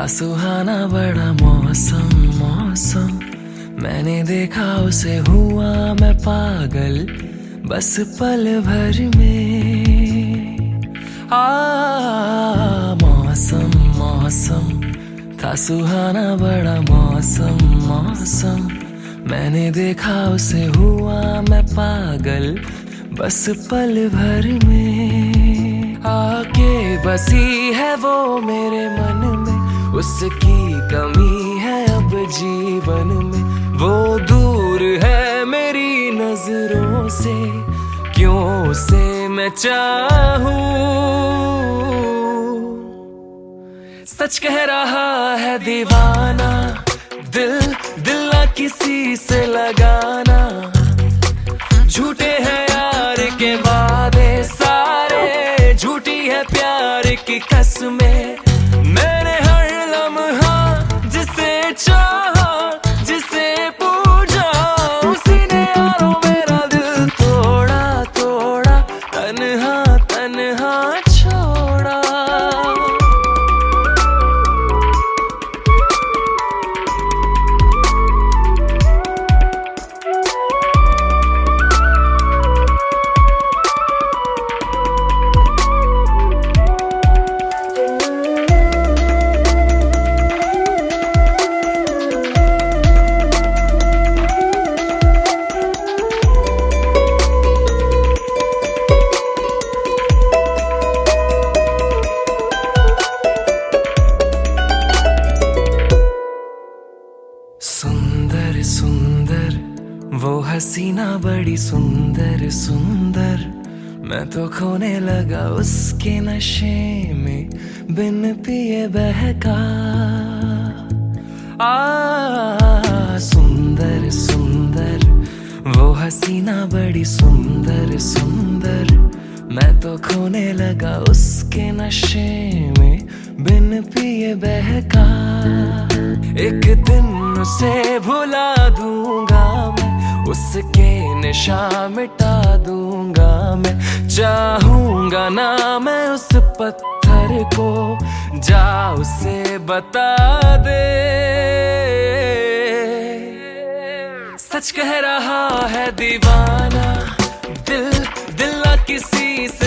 सुहाना बड़ा मौसम मौसम, मैंने देखा उसे हुआ मैं पागल बस पल भर में। मौसम मौसम था सुहाना बड़ा मौसम मौसम, मैंने देखा उसे हुआ मैं पागल बस पल भर में। आके बसी है वो मेरे मन में, उसकी कमी है अब जीवन में। वो दूर है मेरी नजरों से, क्यों उसे मैं चाहूं। सच कह रहा है दीवाना, दिल दिल ना किसी से लगाना। झूठे हैं यार के वादे सारे, झूठी है प्यार की कसमें। मैंने हर लम्हा जिसे चाहा, जिसे पूजा, उसी ने यारों मेरा दिल तोड़ा तोड़ा, तन्हा तन्हा छोड़ा। सुंदर सुंदर वो हसीना बड़ी सुंदर सुंदर, मैं तो खोने लगा उसके नशे में बिन पिए बहका। सुंदर सुंदर वो हसीना बड़ी सुंदर सुंदर, मैं तो खोने लगा उसके नशे में बिन पिए बहका। एक दिन उसे भुला दूंगा मैं, उसके निशान मिटा दूंगा मैं। चाहूंगा ना मैं उस पत्थर को, जा उसे बता दे। सच कह रहा है दीवाना, दिल दिल ना किसी से